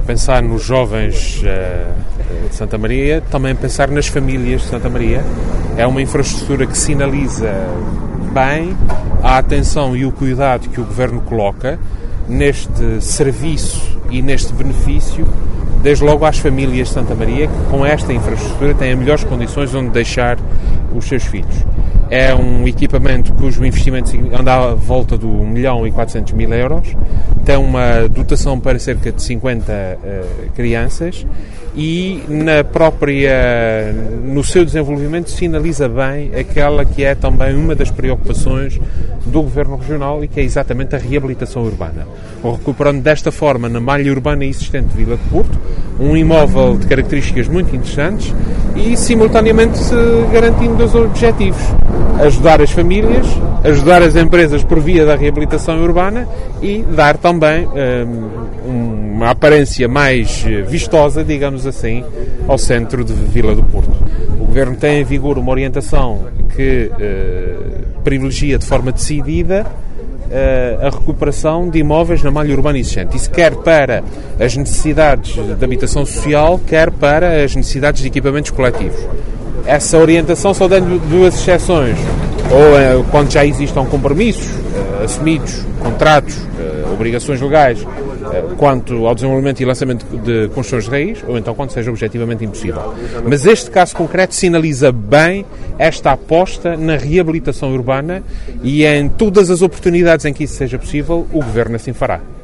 pensar nos jovens de Santa Maria, também pensar nas famílias de Santa Maria. É uma infraestrutura que sinaliza bem a atenção e o cuidado que o Governo coloca neste serviço e neste benefício, desde logo às famílias de Santa Maria, que com esta infraestrutura têm as melhores condições onde deixar os seus filhos. É um equipamento cujo investimento anda à volta de 1.400.000 euros, tem uma dotação para cerca de 50 crianças e no seu desenvolvimento sinaliza bem aquela que é também uma das preocupações do Governo Regional e que é exatamente a reabilitação urbana. Recuperando desta forma na malha urbana existente de Vila do Porto, um imóvel de características muito interessantes e simultaneamente garantindo dois objetivos: ajudar as famílias, ajudar as empresas por via da reabilitação urbana e dar também uma aparência mais vistosa, digamos assim, ao centro de Vila do Porto. O Governo tem em vigor uma orientação que privilegia de forma decidida a recuperação de imóveis na malha urbana existente. Isso quer para as necessidades de habitação social, quer para as necessidades de equipamentos coletivos. Essa orientação só dando duas exceções, ou quando já existam compromissos assumidos, contratos, obrigações legais, quanto ao desenvolvimento e lançamento de construções de raiz, ou então quando seja objetivamente impossível. Mas este caso concreto sinaliza bem esta aposta na reabilitação urbana e em todas as oportunidades em que isso seja possível, o Governo assim fará.